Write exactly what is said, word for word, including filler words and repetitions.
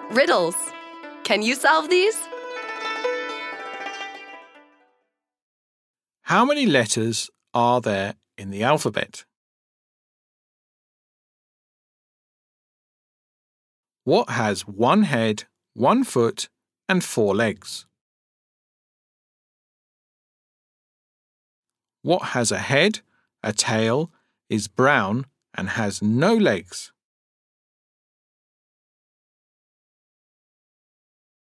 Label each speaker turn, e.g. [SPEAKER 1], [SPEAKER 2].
[SPEAKER 1] Riddles. Can you solve these?
[SPEAKER 2] How many letters are there in the alphabet? What has one head, one foot, and four legs? What has a head, a tail, is brown, and has no legs?